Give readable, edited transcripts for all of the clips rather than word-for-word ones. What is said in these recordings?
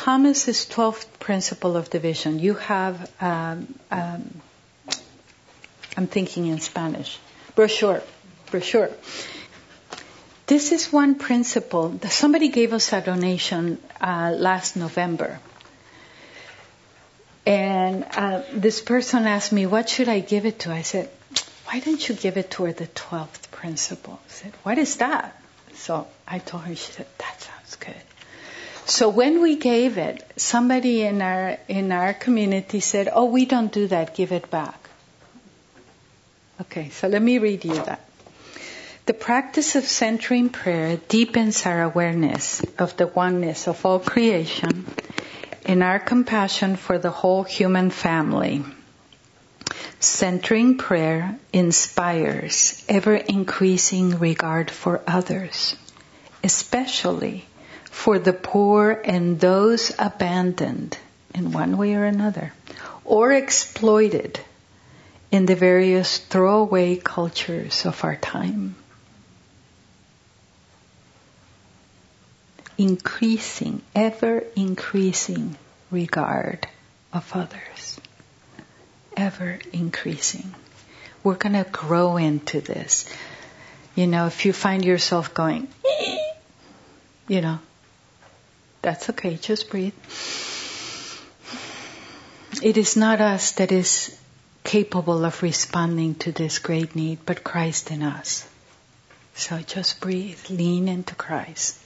Thomas's 12th principle of division, you have, I'm thinking in Spanish, brochure. This is one principle. Somebody gave us a donation last November. And this person asked me, what should I give it to? I said, why don't you give it to her the 12th principle? I said, what is that? So I told her, she said, that sounds good. So when we gave it, somebody in our community said, oh, we don't do that, give it back. Okay, so let me read you that. The practice of centering prayer deepens our awareness of the oneness of all creation and our compassion for the whole human family. Centering prayer inspires ever-increasing regard for others, especially for the poor and those abandoned in one way or another, or exploited in the various throwaway cultures of our time. Ever-increasing regard of others. Ever increasing. We're going to grow into this. If you find yourself going, that's okay, just breathe. It is not us that is capable of responding to this great need, but Christ in us. So just breathe, lean into Christ.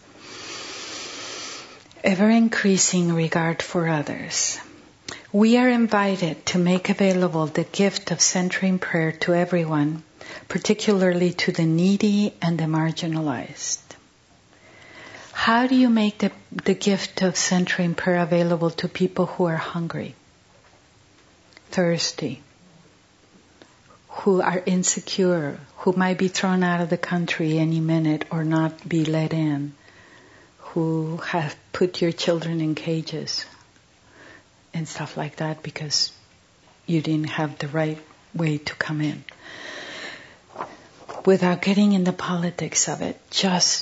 Ever increasing regard for others. We are invited to make available the gift of centering prayer to everyone, particularly to the needy and the marginalized. How do you make the gift of centering prayer available to people who are hungry, thirsty, who are insecure, who might be thrown out of the country any minute or not be let in, who have put your children in cages and stuff like that because you didn't have the right way to come in? Without getting in the politics of it, just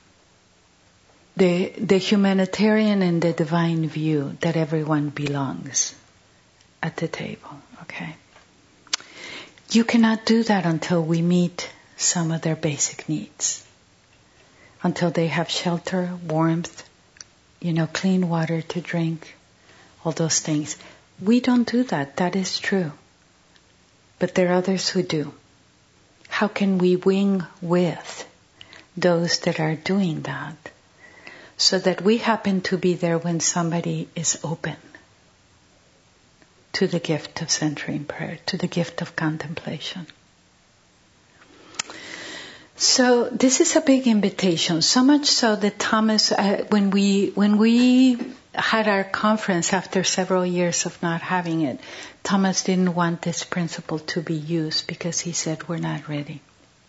the humanitarian and the divine view that everyone belongs at the table, okay? You cannot do that until we meet some of their basic needs. Until they have shelter, warmth, clean water to drink, all those things. We don't do that. That is true. But there are others who do. How can we wing with those that are doing that so that we happen to be there when somebody is open to the gift of centering prayer, to the gift of contemplation? So this is a big invitation, so much so that Thomas, when we had our conference after several years of not having it, Thomas didn't want this principle to be used because he said, we're not ready.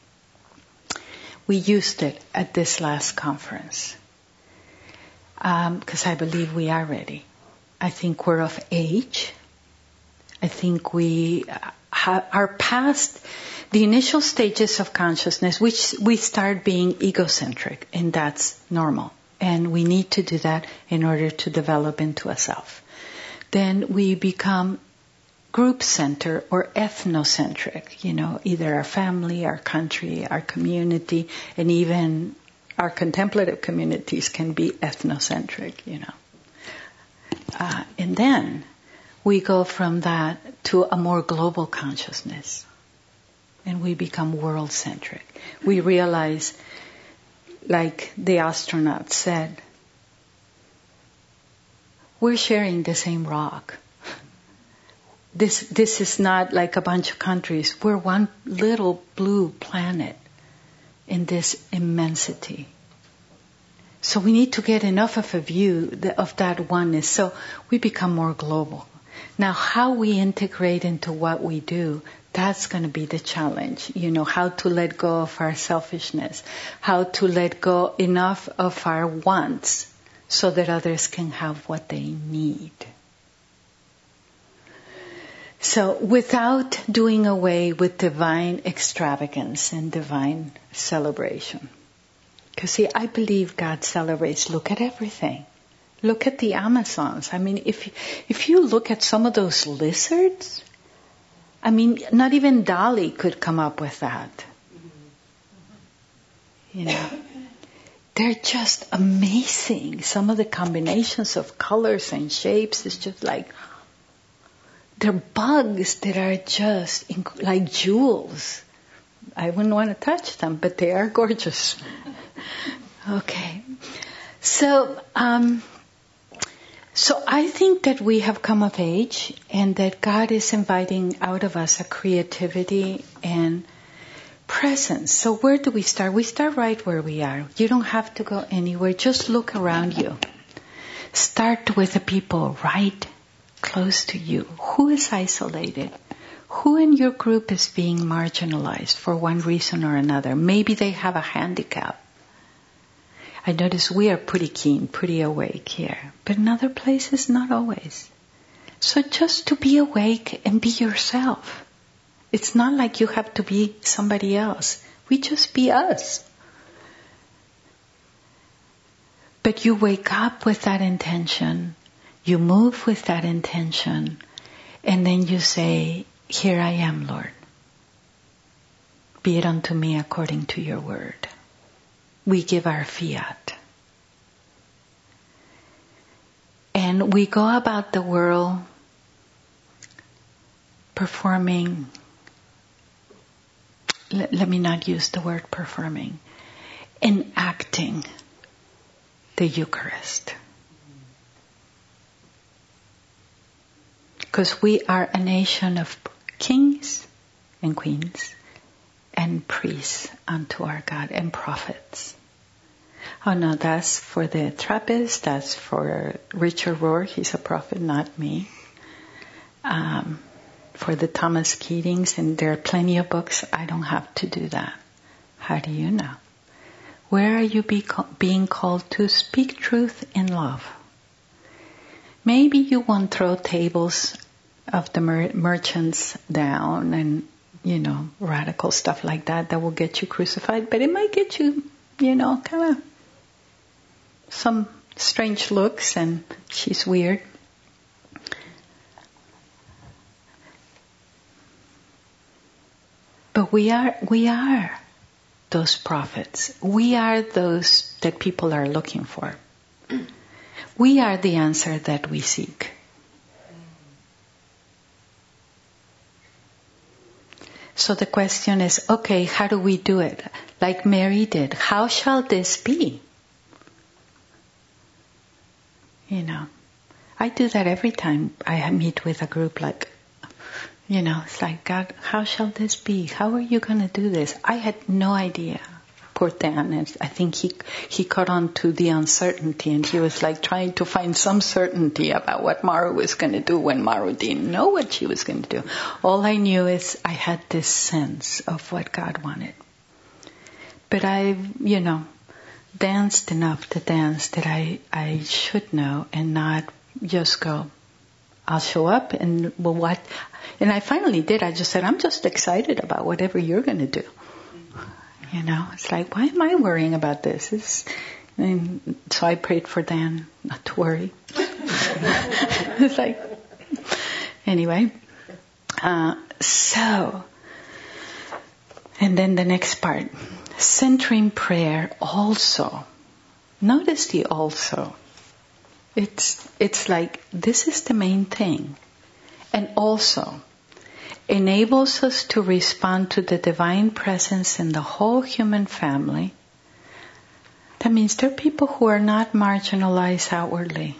We used it at this last conference because I believe we are ready. I think we're of age. I think we are past the initial stages of consciousness, which we start being egocentric, and that's normal. And we need to do that in order to develop into a self. Then we become group-centered or ethnocentric, either our family, our country, our community, and even our contemplative communities can be ethnocentric, And then we go from that to a more global consciousness. And we become world-centric. We realize, like the astronauts said, we're sharing the same rock. This is not like a bunch of countries. We're one little blue planet in this immensity. So we need to get enough of a view of that oneness so we become more global. Now, how we integrate into what we do, that's going to be the challenge. How to let go of our selfishness, how to let go enough of our wants so that others can have what they need. So without doing away with divine extravagance and divine celebration. Because see, I believe God celebrates, look at everything. Look at the Amazons. I mean, if you look at some of those lizards, I mean, not even Dali could come up with that. You know, they're just amazing. Some of the combinations of colors and shapes is just like, they're bugs that are just like jewels. I wouldn't want to touch them, but they are gorgeous. Okay. So I think that we have come of age and that God is inviting out of us a creativity and presence. So where do we start? We start right where we are. You don't have to go anywhere. Just look around you. Start with the people right close to you. Who is isolated? Who in your group is being marginalized for one reason or another? Maybe they have a handicap. I notice we are pretty keen, pretty awake here. But in other places, not always. So just to be awake and be yourself. It's not like you have to be somebody else. We just be us. But you wake up with that intention. You move with that intention. And then you say, here I am, Lord. Be it unto me according to your word. We give our fiat. And we go about the world performing, let me not use the word performing, enacting the Eucharist. Because we are a nation of kings and queens and priests unto our God and prophets. Oh no, that's for the Trappists, that's for Richard Rohr, he's a prophet, not me. For the Thomas Keatings, and there are plenty of books, I don't have to do that. How do you know? Where are you being called to speak truth in love? Maybe you won't throw tables of the merchants down and, radical stuff like that will get you crucified, but it might get you, kind of some strange looks and she's weird. But we are those prophets. We are those that people are looking for. We are the answer that we seek. So the question is, okay, how do we do it? Like Mary did. How shall this be? I do that every time I meet with a group like, it's like, God, how shall this be? How are you going to do this? I had no idea. Poor Dan, and I think he caught on to the uncertainty and he was like trying to find some certainty about what Maru was going to do when Maru didn't know what she was going to do. All I knew is I had this sense of what God wanted. But I, danced enough to dance that I should know and not just go, I'll show up and well, what? And I finally did. I just said, I'm just excited about whatever you're going to do. It's like, why am I worrying about this? And so I prayed for Dan not to worry. It's like, anyway. And then the next part, centering prayer also. Notice the also. It's like, this is the main thing. And also enables us to respond to the divine presence in the whole human family. That means there are people who are not marginalized outwardly.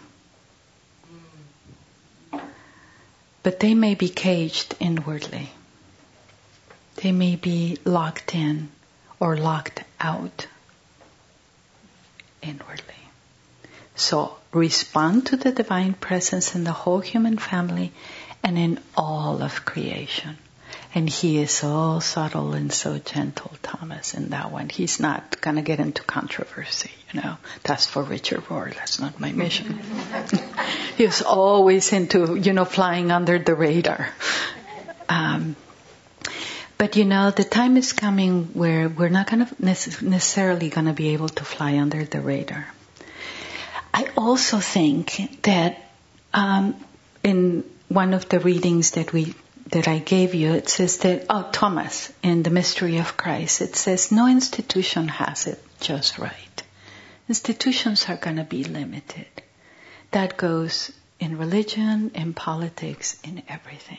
But they may be caged inwardly. They may be locked in or locked out inwardly. So respond to the divine presence in the whole human family and in all of creation. And he is so subtle and so gentle, Thomas, in that one. He's not going to get into controversy, That's for Richard Rohr. That's not my mission. He was always into, flying under the radar. But the time is coming where we're not going to necessarily going to be able to fly under the radar. I also think that in one of the readings that I gave you, it says that, Thomas, in the Mystery of Christ, it says, no institution has it just right. Institutions are going to be limited. That goes in religion, in politics, in everything.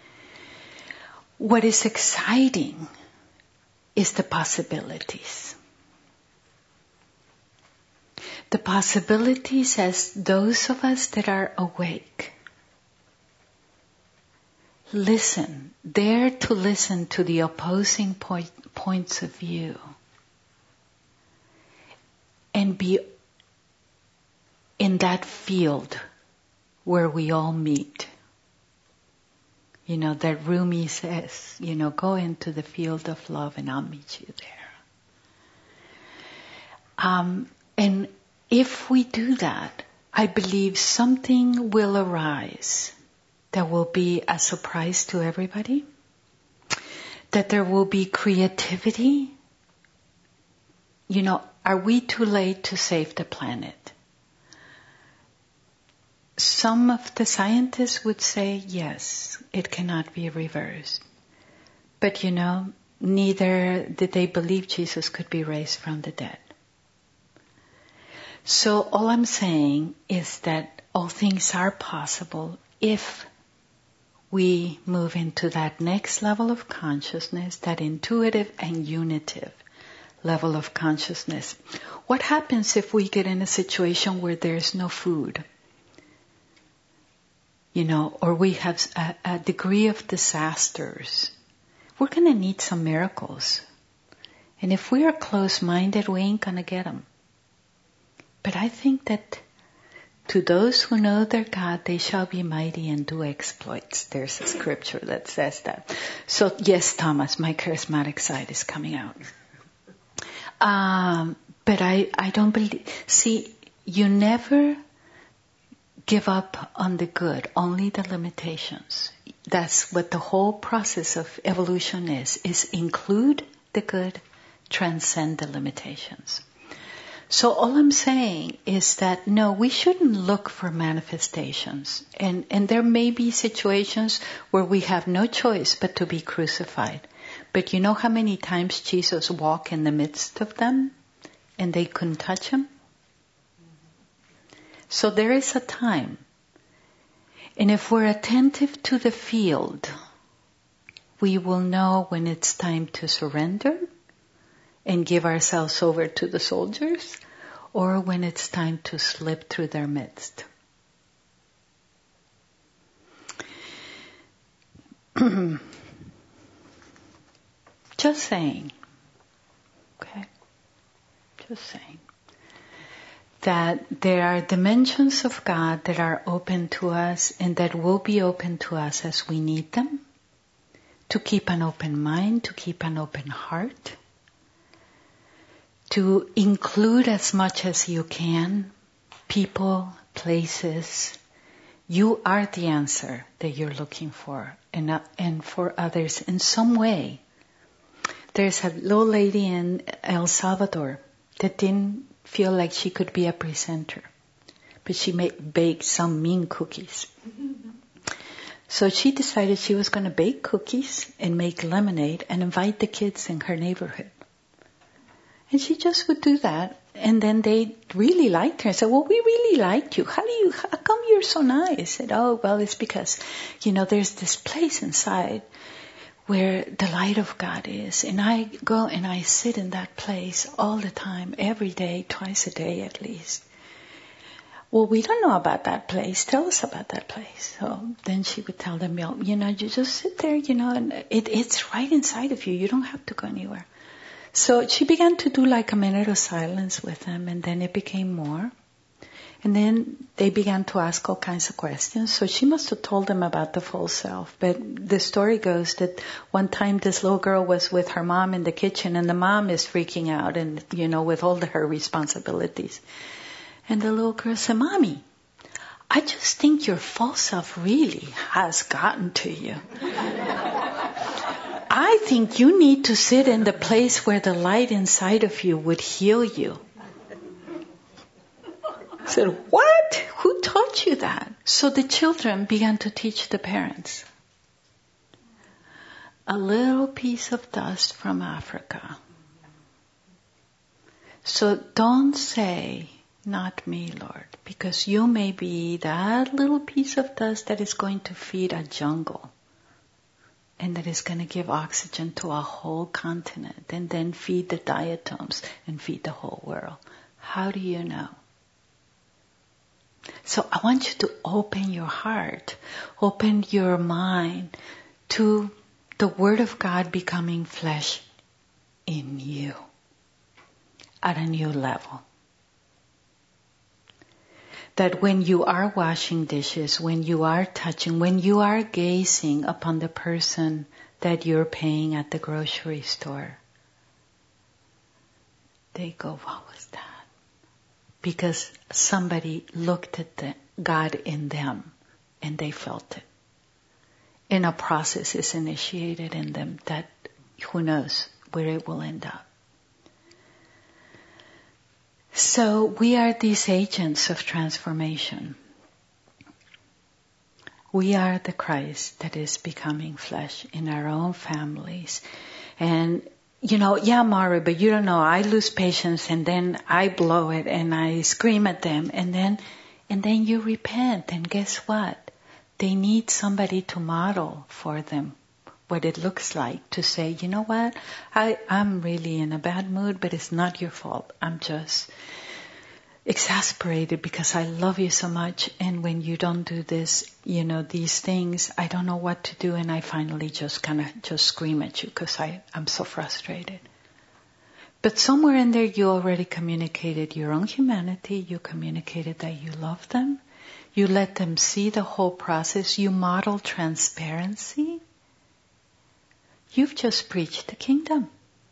What is exciting is the possibilities. The possibilities as those of us that are awake dare to listen to the opposing points of view and be in that field where we all meet. That Rumi says, go into the field of love and I'll meet you there. And if we do that, I believe something will arise that will be a surprise to everybody, that there will be creativity. Are we too late to save the planet? Some of the scientists would say, yes, it cannot be reversed. But neither did they believe Jesus could be raised from the dead. So all I'm saying is that all things are possible if we move into that next level of consciousness, that intuitive and unitive level of consciousness. What happens if we get in a situation where there's no food? Or we have a degree of disasters? We're going to need some miracles. And if we are close-minded, we ain't going to get them. But I think that to those who know their God, they shall be mighty and do exploits. There's a scripture that says that. So yes, Thomas, my charismatic side is coming out. But I don't believe... See, you never give up on the good, only the limitations. That's what the whole process of evolution is include the good, transcend the limitations. So all I'm saying is that, no, we shouldn't look for manifestations. And there may be situations where we have no choice but to be crucified. But you know how many times Jesus walked in the midst of them and they couldn't touch him? So there is a time. And if we're attentive to the field, we will know when it's time to surrender and give ourselves over to the soldiers, or when it's time to slip through their midst. Just saying. Okay? Just saying. That there are dimensions of God that are open to us and that will be open to us as we need them. To keep an open mind, to keep an open heart. To include as much as you can, people, places. You are the answer that you're looking for, and for others in some way. There's a little lady in El Salvador that didn't feel like she could be a presenter, but she baked some mean cookies. So she decided she was going to bake cookies and make lemonade and invite the kids in her neighborhood. And she just would do that. And then they really liked her. I said, well, we really liked you. How come you're so nice? I said, oh, well, it's because, there's this place inside where the light of God is. And I go and I sit in that place all the time, every day, twice a day at least. Well, we don't know about that place. Tell us about that place. So then she would tell them, you just sit there, and it's right inside of you. You don't have to go anywhere. So she began to do like a minute of silence with them, and then it became more. And then they began to ask all kinds of questions. So she must have told them about the full self. But the story goes that one time this little girl was with her mom in the kitchen, and the mom is freaking out and, with all her responsibilities. And the little girl said, Mommy, I just think your full self really has gotten to you. I think you need to sit in the place where the light inside of you would heal you. said, what? Who taught you that? So the children began to teach the parents. A little piece of dust from Africa. So don't say, not me, Lord, because you may be that little piece of dust that is going to feed a jungle and that is going to give oxygen to a whole continent and then feed the diatoms and feed the whole world. How do you know? So I want you to open your heart, open your mind to the Word of God becoming flesh in you at a new level. That when you are washing dishes, when you are touching, when you are gazing upon the person that you're paying at the grocery store, they go, what was that? Because somebody looked at the God in them and they felt it. And a process is initiated in them that who knows where it will end up. So we are these agents of transformation. We are the Christ that is becoming flesh in our own families. And, yeah, Mara, but you don't know, I lose patience and then I blow it and I scream at them and then you repent and guess what? They need somebody to model for them what it looks like to say, you know what, I'm really in a bad mood, but it's not your fault. I'm just exasperated because I love you so much, and when you don't do this, these things, I don't know what to do, and I finally just scream at you because I'm so frustrated. But somewhere in there you already communicated your own humanity, you communicated that you love them, you let them see the whole process, you model transparency. You've just preached the kingdom.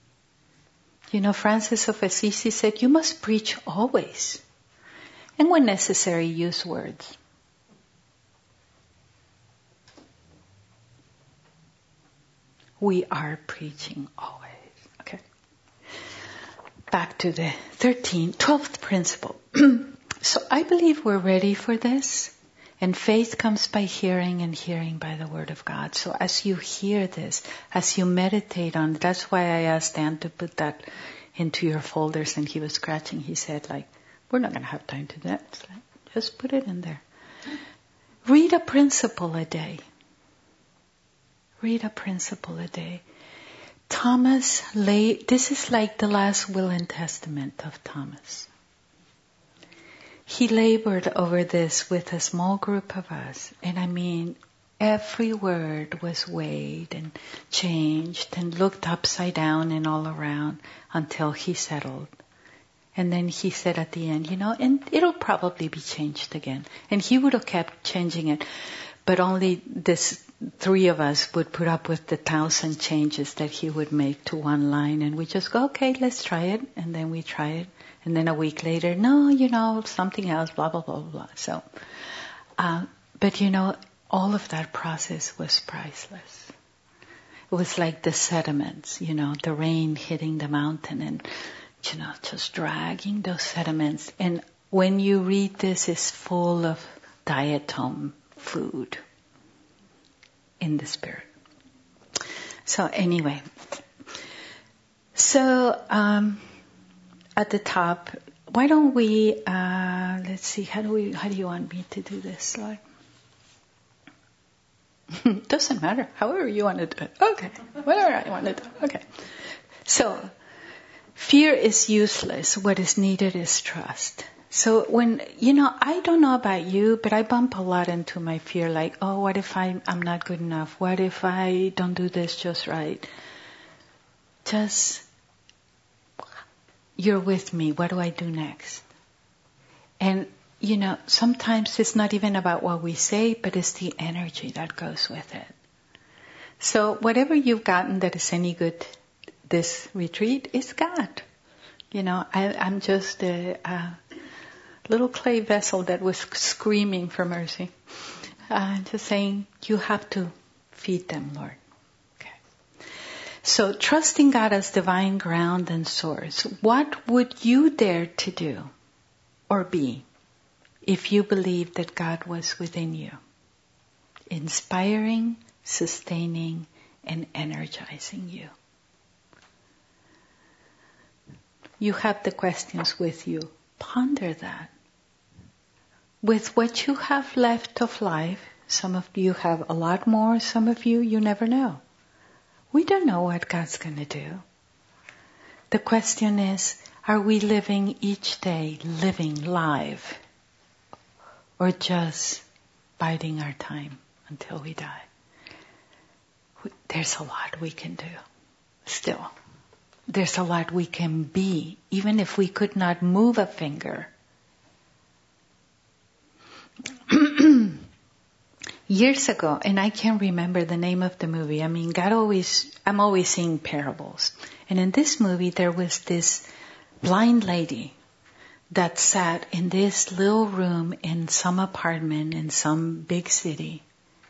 Francis of Assisi said, you must preach always. And when necessary, use words. We are preaching always. Okay. Back to the 12th principle. So I believe we're ready for this. And faith comes by hearing and hearing by the Word of God. So as you hear this, as you meditate on it, that's why I asked Dan to put that into your folders, and he was scratching. He said, we're not going to have time to do that. Just put it in there. Read a principle a day. Read a principle a day. This is like the last will and testament of Thomas. He labored over this with a small group of us. And every word was weighed and changed and looked upside down and all around until he settled. And then he said at the end, and it'll probably be changed again. And he would have kept changing it. But only this 3 of us would put up with the 1,000 changes that he would make to one line. And we just go, okay, let's try it. And then we try it. And then a week later, no, something else, blah, blah, blah, blah. So, but all of that process was priceless. It was like the sediments, the rain hitting the mountain and, just dragging those sediments. And when you read this, it's full of diatom food in the spirit. So anyway, at the top, why don't we, let's see, how do you want me to do this, Lord? Doesn't matter, however you want to do it. Okay, whatever I want to do. Okay. So, fear is useless. What is needed is trust. So when, I don't know about you, but I bump a lot into my fear, what if I'm not good enough? What if I don't do this just right? You're with me. What do I do next? And, sometimes it's not even about what we say, but it's the energy that goes with it. So whatever you've gotten that is any good this retreat is God. I'm just a little clay vessel that was screaming for mercy. Just saying, you have to feed them, Lord. So trusting God as divine ground and source, what would you dare to do or be if you believed that God was within you, inspiring, sustaining, and energizing you. You have the questions with you. Ponder that. With what you have left of life, some of you have a lot more, some of you never know. We don't know what God's going to do. The question is, are we living each day, living live, or just biding our time until we die? There's a lot we can do still. There's a lot we can be, even if we could not move a finger. Years ago, and I can't remember the name of the movie. I'm always seeing parables. And in this movie, there was this blind lady that sat in this little room in some apartment in some big city.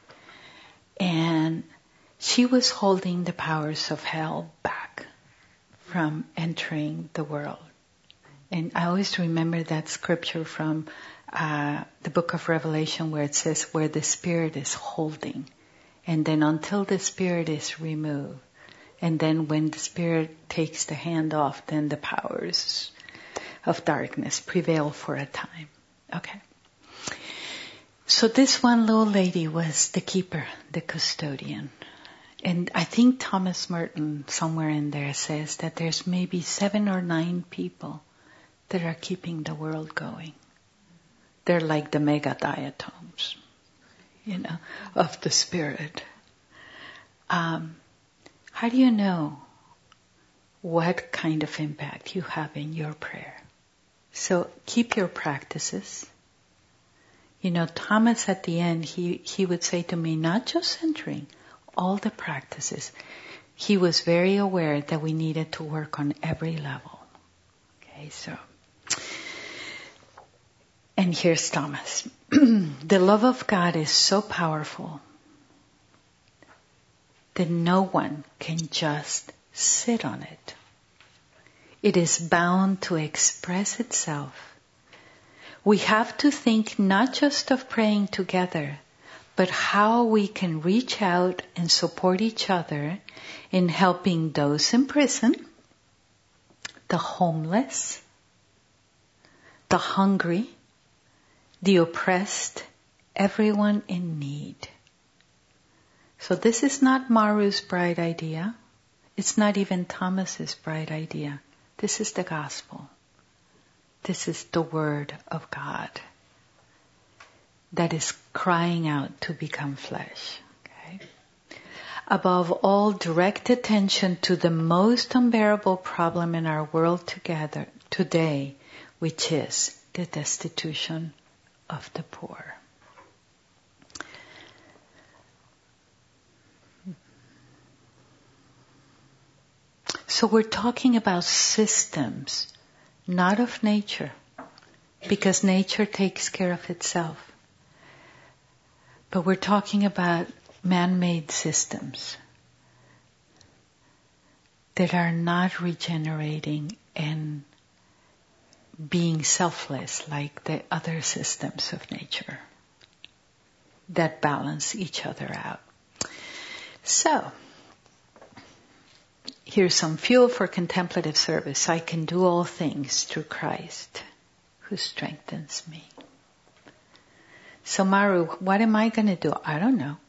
And she was holding the powers of hell back from entering the world. And I always remember that scripture from the book of Revelation where it says where the spirit is holding. And then until the spirit is removed. And then when the spirit takes the hand off, then the powers of darkness prevail for a time. Okay. So this one little lady was the keeper, the custodian. And I think Thomas Merton, somewhere in there, says that there's maybe 7 or 9 people that are keeping the world going. They're like the mega diatoms, of the spirit. How do you know what kind of impact you have in your prayer? So keep your practices. Thomas at the end, he would say to me, not just centering, all the practices. He was very aware that we needed to work on every level. Okay, so. And here's Thomas. The love of God is so powerful that no one can just sit on it. It is bound to express itself. We have to think not just of praying together, but how we can reach out and support each other in helping those in prison, the homeless, the hungry, the oppressed, everyone in need. So this is not Maru's bright idea. It's not even Thomas's bright idea. This is the gospel. This is the word of God that is crying out to become flesh. Okay? Above all, direct attention to the most unbearable problem in our world today, which is the destitution of the poor. So we're talking about systems, not of nature, because nature takes care of itself. But we're talking about man-made systems that are not regenerating and being selfless like the other systems of nature that balance each other out. So, here's some fuel for contemplative service. I can do all things through Christ who strengthens me. So Maru, what am I going to do? I don't know.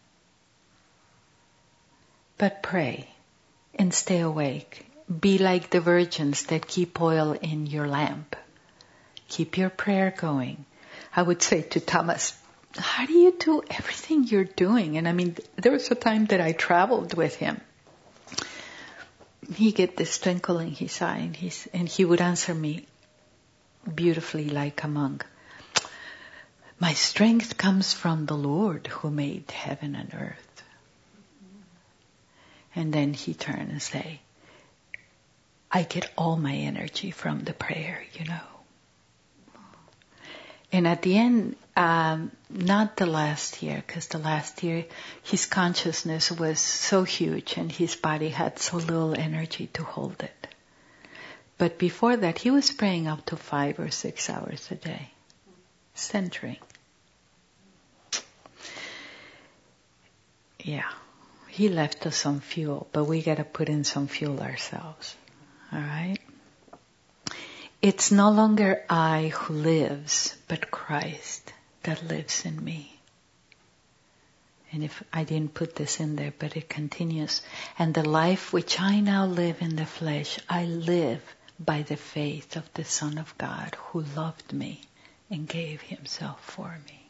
But pray and stay awake. Be like the virgins that keep oil in your lamp. Keep your prayer going. I would say to Thomas, how do you do everything you're doing? And there was a time that I traveled with him. He get this twinkle in his eye, and he would answer me beautifully like a monk. My strength comes from the Lord who made heaven and earth. And then he turned and say, I get all my energy from the prayer, And at the end, not the last year, because the last year his consciousness was so huge and his body had so little energy to hold it. But before that, he was praying up to 5 or 6 hours a day. centering. Yeah. He left us some fuel, but we got to put in some fuel ourselves. All right? It's no longer I who lives, but Christ that lives in me. And if I didn't put this in there, but it continues. And the life which I now live in the flesh, I live by the faith of the Son of God who loved me and gave himself for me.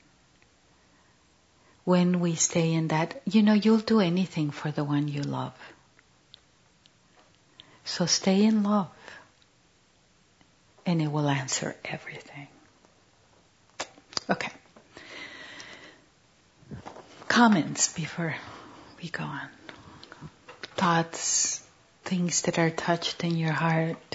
When we stay in that, you'll do anything for the one you love. So stay in love. And it will answer everything. Okay. Comments before we go on. Thoughts, things that are touched in your heart.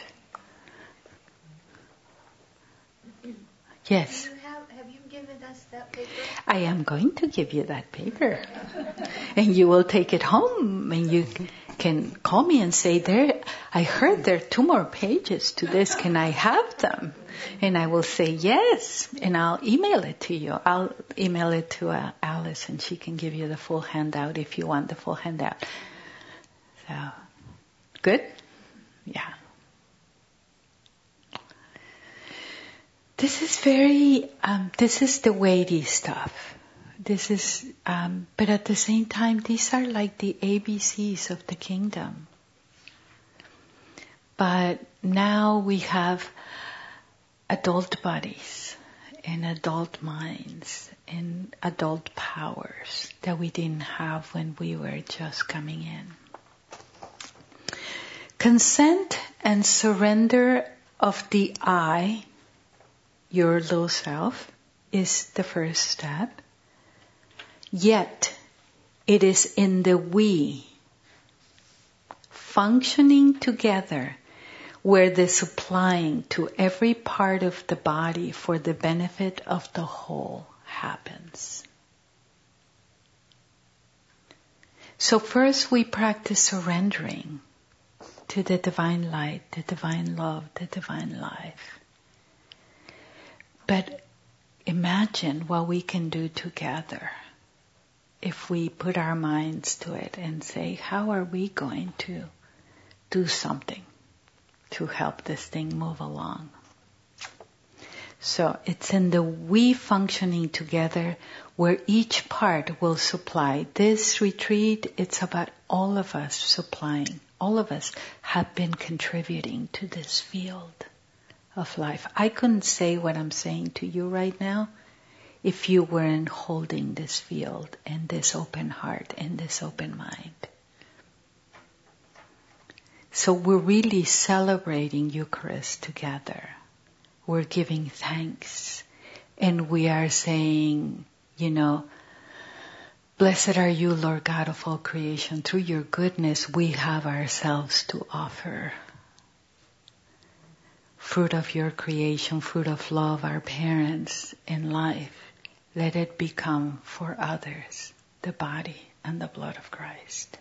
Yes. Have you given us that paper? I am going to give you that paper. And you will take it home and you can call me and say, I heard there are 2 more pages to this. Can I have them? And I will say yes. And I'll email it to you. I'll email it to Alice and she can give you the full handout if you want the full handout. So, good? Yeah. This is the weighty stuff. But at the same time, these are like the ABCs of the kingdom. But now we have adult bodies and adult minds and adult powers that we didn't have when we were just coming in. Consent and surrender of the I, your little self, is the first step. Yet, it is in the we, functioning together, where the supplying to every part of the body for the benefit of the whole happens. So first we practice surrendering to the divine light, the divine love, the divine life. But imagine what we can do together if we put our minds to it and say, how are we going to do something to help this thing move along? So it's in the we functioning together where each part will supply. This retreat, it's about all of us supplying. All of us have been contributing to this field of life. I couldn't say what I'm saying to you right now if you weren't holding this field and this open heart and this open mind. So we're really celebrating Eucharist together. We're giving thanks. And we are saying, blessed are you, Lord God of all creation. Through your goodness, we have ourselves to offer. Fruit of your creation, fruit of love, our parents in life. Let it become for others the body and the blood of Christ.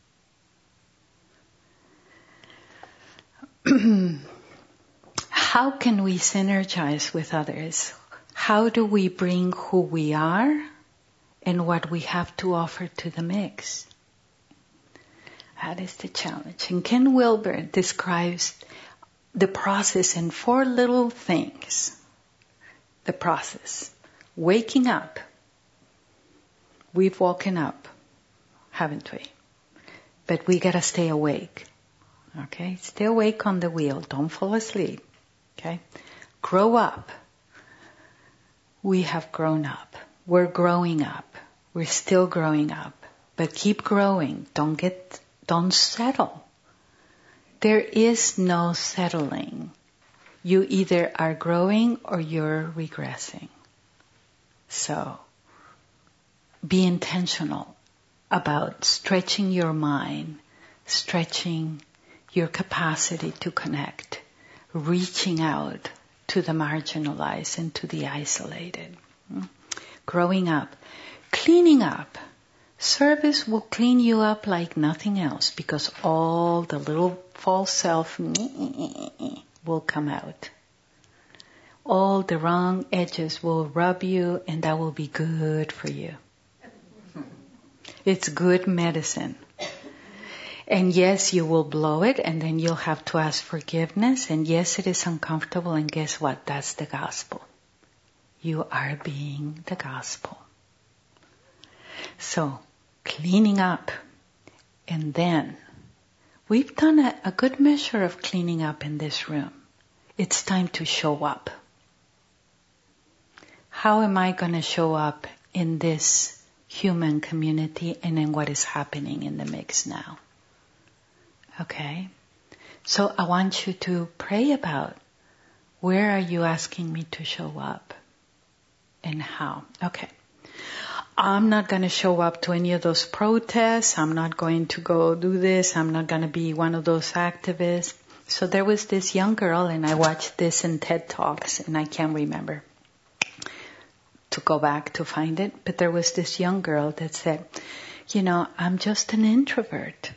How can we synergize with others? How do we bring who we are and what we have to offer to the mix? That is the challenge. And Ken Wilber describes the process in 4 little things. The process. Waking up. We've woken up, haven't we? But we gotta stay awake. Okay? Stay awake on the wheel. Don't fall asleep. Okay? Grow up. We have grown up. We're growing up. We're still growing up. But keep growing. Don't settle. There is no settling. You either are growing or you're regressing. So, be intentional about stretching your mind, stretching your capacity to connect, reaching out to the marginalized and to the isolated. Growing up, cleaning up. Service will clean you up like nothing else because all the little false self will come out. all the wrong edges will rub you, and that will be good for you. It's good medicine. And yes, you will blow it, and then you'll have to ask forgiveness. And yes, it is uncomfortable, and guess what? That's the gospel. You are being the gospel. So, cleaning up. And then, we've done a good measure of cleaning up in this room. It's time to show up. How am I going to show up in this human community and in what is happening in the mix now? Okay? So I want you to pray about, where are you asking me to show up? And how? Okay. I'm not going to show up to any of those protests. I'm not going to go do this. I'm not going to be one of those activists. So there was this young girl, and I watched this in TED Talks, and I can't remember to go back to find it. But there was this young girl that said, I'm just an introvert.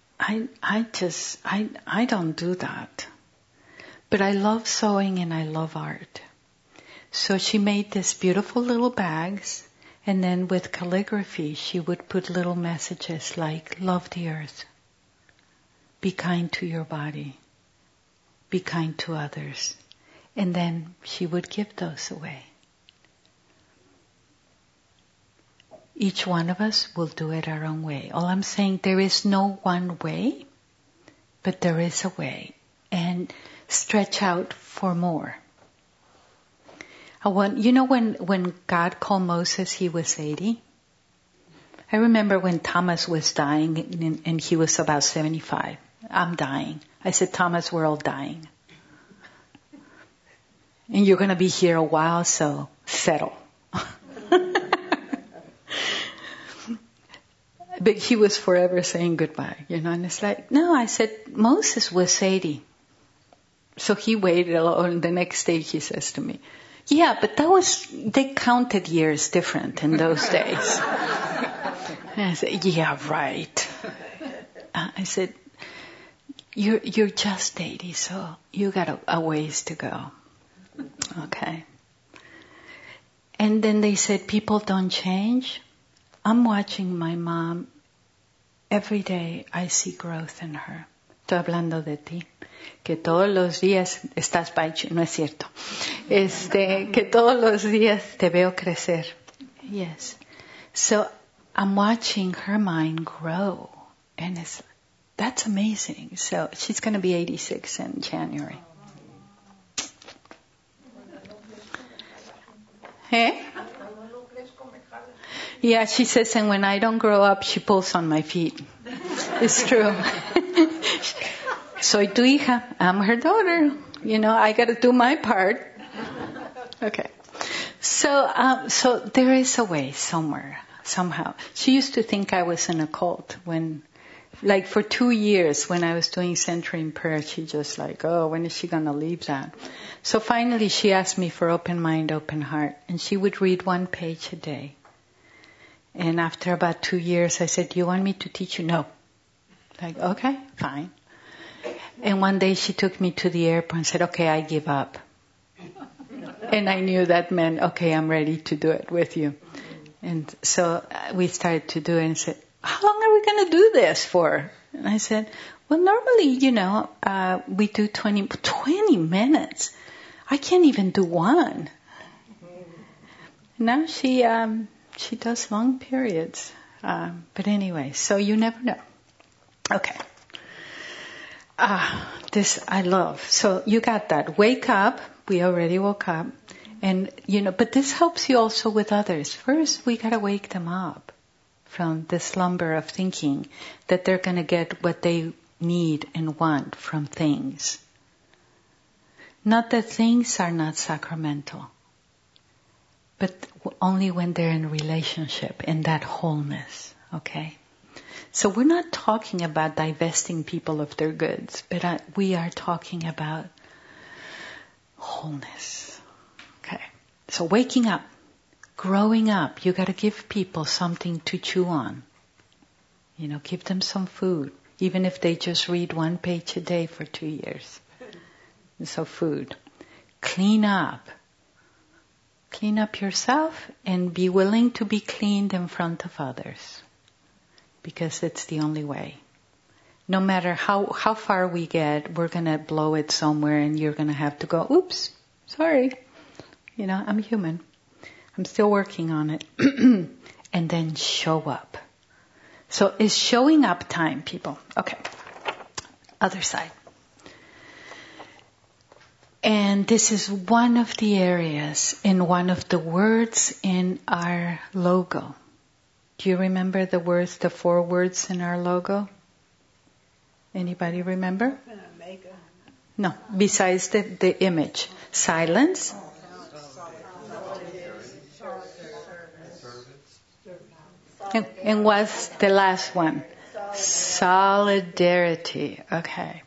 I don't do that. But I love sewing and I love art. So she made these beautiful little bags, and then with calligraphy she would put little messages like, love the earth, be kind to your body, be kind to others. And then she would give those away. Each one of us will do it our own way. All I'm saying, there is no one way, but there is a way. And stretch out for more. When God called Moses, he was 80. I remember when Thomas was dying and he was about 75. I'm dying. I said, Thomas, we're all dying. And you're going to be here a while, so settle. But he was forever saying goodbye, and it's like, no, I said, Moses was 80. So he waited and the next day he says to me, yeah, but they counted years different in those days. And I said, yeah, right. I said, you're just 80, so you got a ways to go. Okay. And then they said, people don't change. I'm watching my mom. Every day I see growth in her. Estoy hablando de ti. Que todos los días estás bacho. No es cierto. Que todos los días te veo crecer. Yes. So I'm watching her mind grow. And that's amazing. So she's going to be 86 in January. Hey? Yeah, she says, and when I don't grow up, she pulls on my feet. It's true. Soy tu hija. I'm her daughter. I got to do my part. Okay. So there is a way somewhere, somehow. She used to think I was in a cult for 2 years when I was doing centering prayer, she just when is she going to leave that? So finally she asked me for open mind, open heart. And she would read 1 page a day. And after about 2 years, I said, do you want me to teach you? No. Okay, fine. And one day she took me to the airport and said, okay, I give up. And I knew that meant, okay, I'm ready to do it with you. And so we started to do it and said, how long are we going to do this for? And I said, well, normally, we do 20 minutes. I can't even do one. Now she does long periods. But anyway, so you never know. Okay. This I love. So you got that. Wake up. We already woke up. And, but this helps you also with others. First, we got to wake them up from the slumber of thinking that they're going to get what they need and want from things. Not that things are not sacramental, but only when they're in relationship, in that wholeness, okay? So we're not talking about divesting people of their goods, but we are talking about wholeness, okay? So waking up, growing up, you got to give people something to chew on. Give them some food, even if they just read 1 page a day for 2 years. So food. clean up. Clean up yourself and be willing to be cleaned in front of others. Because it's the only way. No matter how far we get, we're going to blow it somewhere and you're going to have to go, oops, sorry. I'm human. I'm still working on it. And then show up. So it's showing up time, people. Okay. Other side. And this is one of the areas in one of the words in our logo. Do you remember the words, the 4 words in our logo? Anybody remember? No, besides the image. Silence. And what's the last one? Solidarity. Okay.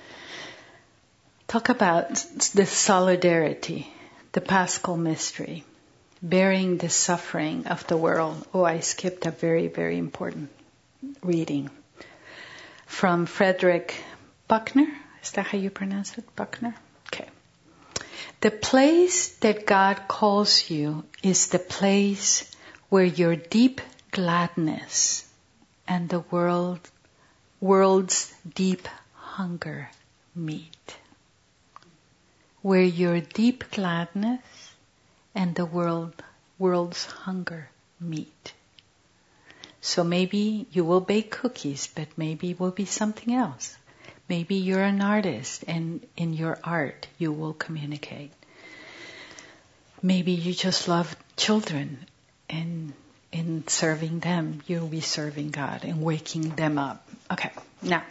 Talk about the solidarity, the Paschal mystery, bearing the suffering of the world. Oh, I skipped a very, very important reading. From Frederick Buechner. Is that how you pronounce it? Buechner? Okay. The place that God calls you is the place where your deep gladness and the world's deep hunger meet. Where your deep gladness and the world's hunger meet. So maybe you will bake cookies, but maybe it will be something else. Maybe you're an artist and in your art you will communicate. Maybe you just love children and in serving them you'll be serving God and waking them up. Okay, now,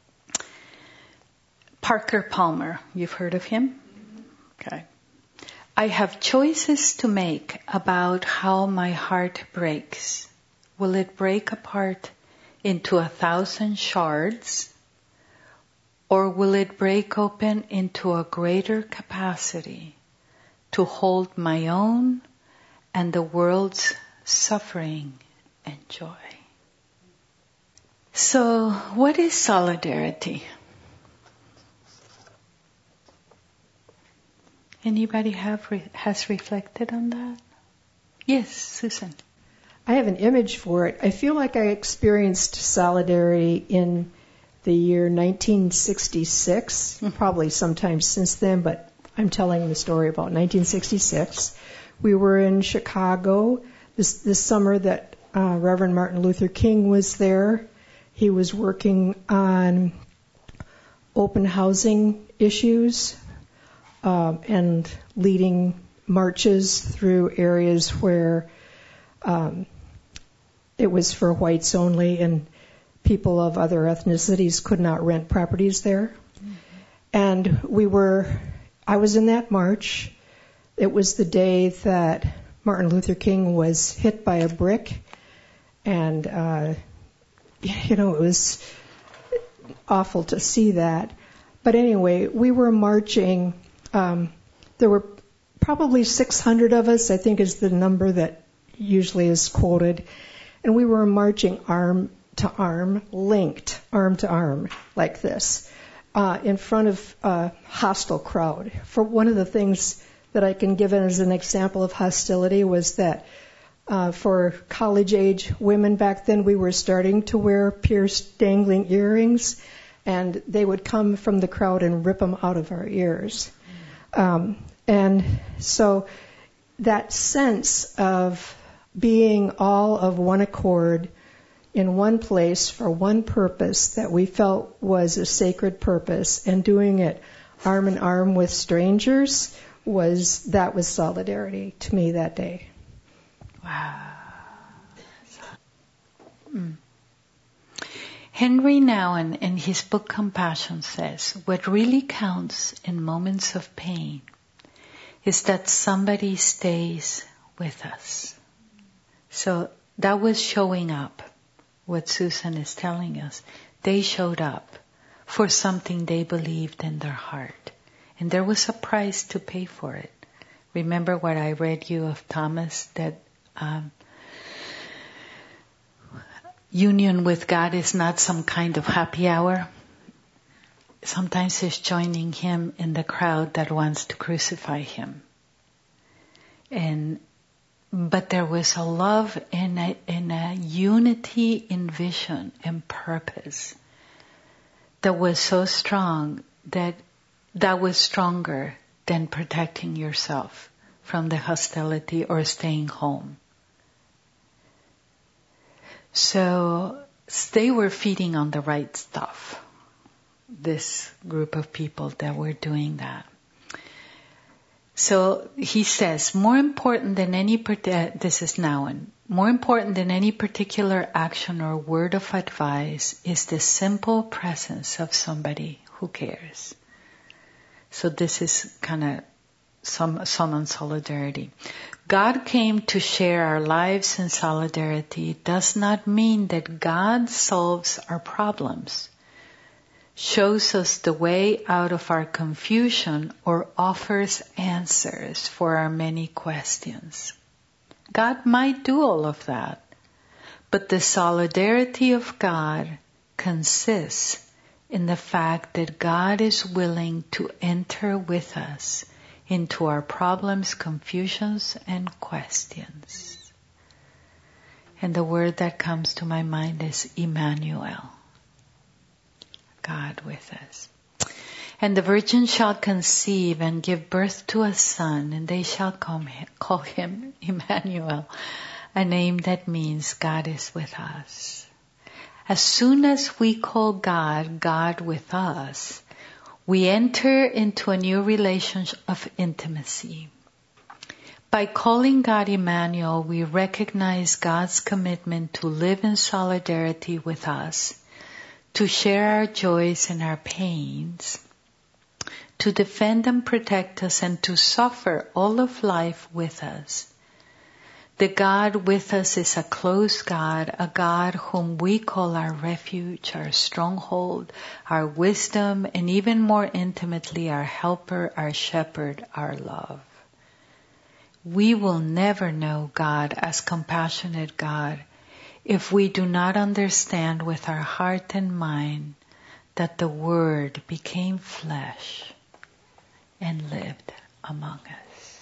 Parker Palmer, you've heard of him? Okay. I have choices to make about how my heart breaks. Will it break apart into 1,000 shards? Or will it break open into a greater capacity to hold my own and the world's suffering and joy? So, what is solidarity? Anybody has reflected on that? Yes, Susan. I have an image for it. I feel like I experienced solidarity in the year 1966, probably sometime since then, but I'm telling the story about 1966. We were in Chicago this summer that Reverend Martin Luther King was there. He was working on open housing issues and leading marches through areas where it was for whites only and people of other ethnicities could not rent properties there. Mm-hmm. And I was in that march. It was the day that Martin Luther King was hit by a brick. And, it was awful to see that. But anyway, we were marching. There were probably 600 of us, I think is the number that usually is quoted. And we were marching arm to arm, linked arm to arm like this, in front of a hostile crowd. For one of the things that I can give as an example of hostility was that for college-age women back then, we were starting to wear pierced, dangling earrings, and they would come from the crowd and rip them out of our ears. And so that sense of being all of one accord in one place for one purpose that we felt was a sacred purpose and doing it arm in arm with strangers was solidarity to me that day. Wow. Henry Nouwen in his book Compassion says, what really counts in moments of pain is that somebody stays with us. So that was showing up, what Susan is telling us. They showed up for something they believed in their heart. And there was a price to pay for it. Remember what I read you of Thomas, that union with God is not some kind of happy hour. sometimes is joining him in the crowd that wants to crucify him. But there was a love and a unity in vision and purpose that was so strong that was stronger than protecting yourself from the hostility or staying home. So they were feeding on the right stuff, this group of people that were doing that. So he says, more important than any particular action or word of advice is the simple presence of somebody who cares. So this is kind of some on solidarity. God came to share our lives in solidarity. It does not mean that God solves our problems, shows us the way out of our confusion, or offers answers for our many questions. God might do all of that, but the solidarity of God consists in the fact that God is willing to enter with us into our problems, confusions, and questions. And the word that comes to my mind is Emmanuel. God with us. And the virgin shall conceive and give birth to a son, and they shall call him Emmanuel, a name that means God is with us. As soon as we call God, God with us, we enter into a new relationship of intimacy. By calling God Emmanuel, we recognize God's commitment to live in solidarity with us, to share our joys and our pains, to defend and protect us, and to suffer all of life with us. The God with us is a close God, a God whom we call our refuge, our stronghold, our wisdom, and even more intimately, our helper, our shepherd, our love. We will never know God as compassionate God if we do not understand with our heart and mind that the Word became flesh and lived among us.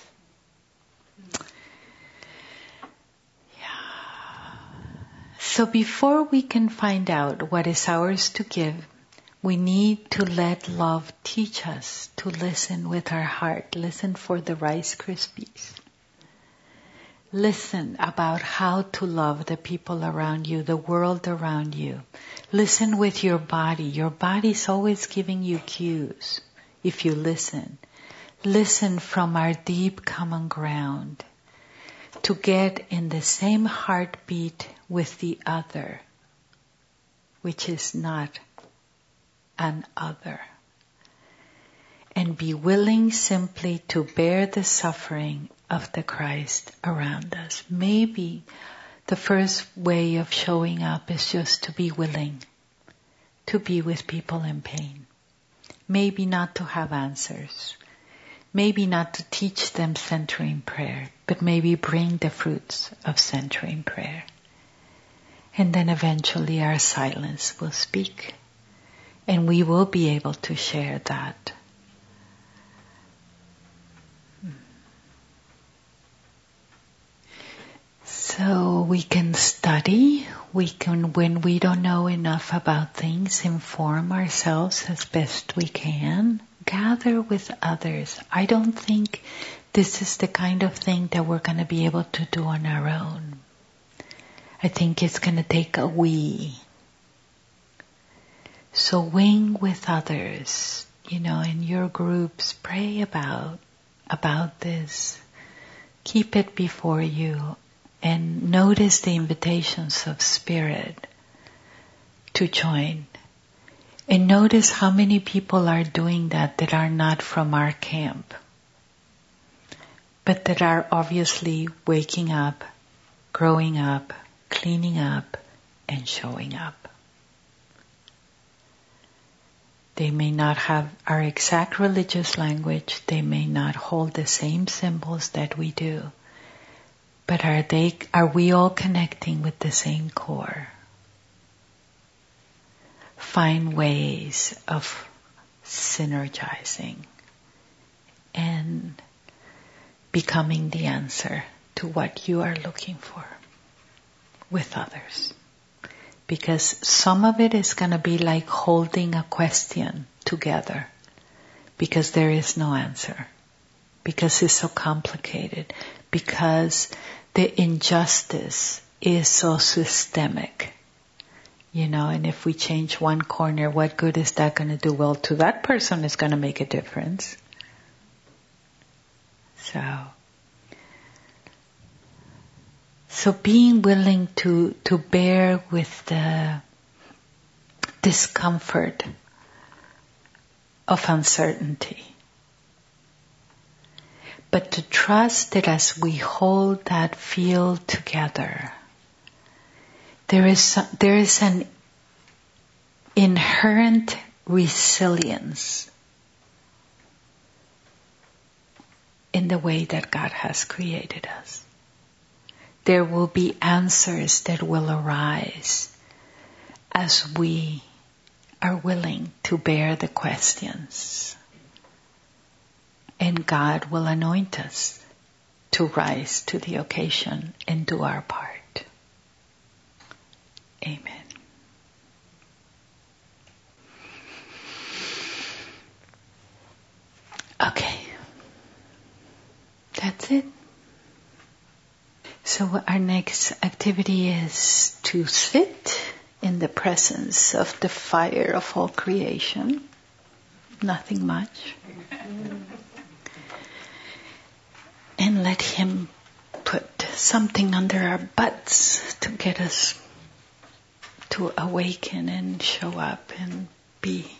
So before we can find out what is ours to give, we need to let love teach us to listen with our heart. Listen for the Rice Krispies. Listen about how to love the people around you, the world around you. Listen with your body. Your body's always giving you cues if you listen. Listen from our deep common ground to get in the same heartbeat with the other, which is not an other. And be willing simply to bear the suffering of the Christ around us. Maybe the first way of showing up is just to be willing to be with people in pain. Maybe not to have answers. Maybe not to teach them centering prayer, but maybe bring the fruits of centering prayer. And then eventually our silence will speak, and we will be able to share that. So we can study, we can, when we don't know enough about things, inform ourselves as best we can, gather with others. I don't think this is the kind of thing that we're going to be able to do on our own. I think it's going to take a we. So wing with others, in your groups, pray about this. Keep it before you and notice the invitations of Spirit to join. And notice how many people are doing that are not from our camp, but that are obviously waking up, growing up, cleaning up, and showing up. They may not have our exact religious language, they may not hold the same symbols that we do, but are we all connecting with the same core? Find ways of synergizing and becoming the answer to what you are looking for with others. Because some of it is going to be like holding a question together because there is no answer, because it's so complicated, because the injustice is so systemic. And if we change one corner, what good is that going to do? Well, to that person it's going to make a difference. So being willing to bear with the discomfort of uncertainty. But to trust that as we hold that field together, there is an inherent resilience in the way that God has created us. There will be answers that will arise as we are willing to bear the questions. And God will anoint us to rise to the occasion and do our part. Amen. Okay. That's it. So our next activity is to sit in the presence of the fire of all creation. Nothing much. And let Him put something under our butts to get us to awaken and show up and be